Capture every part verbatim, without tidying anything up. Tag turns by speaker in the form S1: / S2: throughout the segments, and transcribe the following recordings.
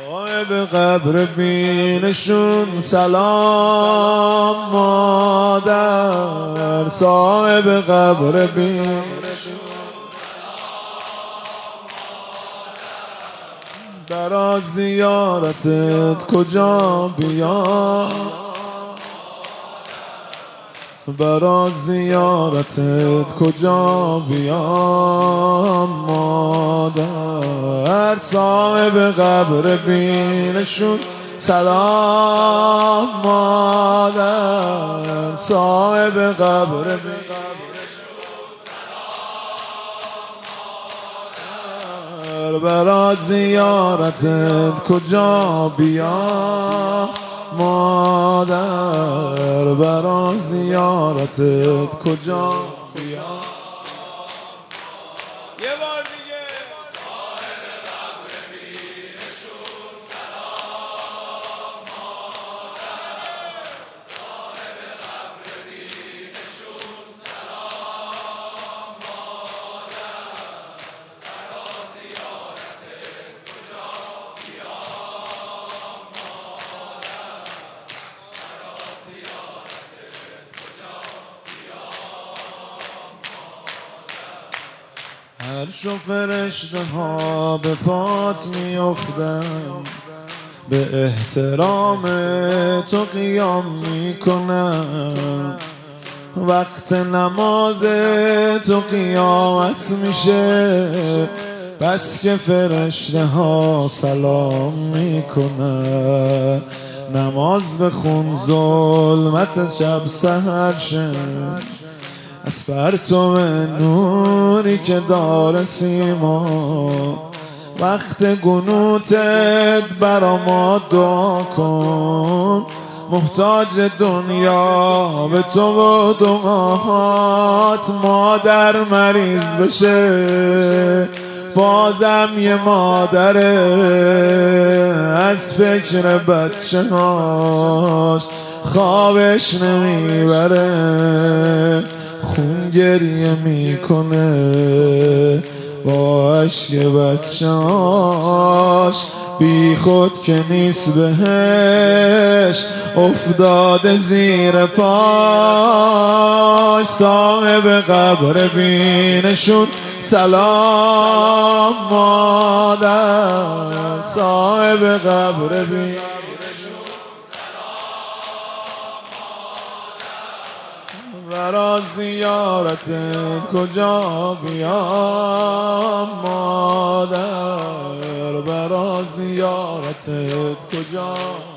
S1: صاحب قبر بینشون سلام مادر، صاحب قبر بینشون برا زیارتت کجا بیام، برا زیارتت کجا بیام مادر، صاحب قبر بینشون سلام مادر، صاحب قبر بینشون برا زیارتت کجا بیام مادر، برا زیارتت کجا بیام. یه بار دیگه صاحب قبر بینشون سلام مادر، صاحب قبر بینشون سلام مادر، برا زیارتت کجا بیام مادر، برا زیارتت کجا بیام مادر. هر شو فرشته ها به پات میافتن، به احترام تو قیام میکنن، وقت نماز تو قیامت میشه، بس که فرشته ها سلام میکنن. نماز بخون ظلمت شب سحر شد، از پرتو نوری که داره سیما، وقت گنوتت برا ما دعا کن، محتاج دنیا به تو و دعاهات. مادر مریض بشه بازم یه مادره، از فکر بچه هاش خوابش نمیبره، خون گریه میکنه با عشق بچه هاش، بی خود که نیست بهش افتاده زیر پاش. صاحب قبر بینشون سلام مادر، صاحب قبر بینشون برا زیارتت کجا بیام مادر، برا زیارتت کجا.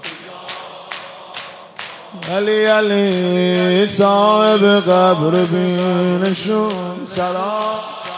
S1: علی علی صاحب قبر بینشون سلام.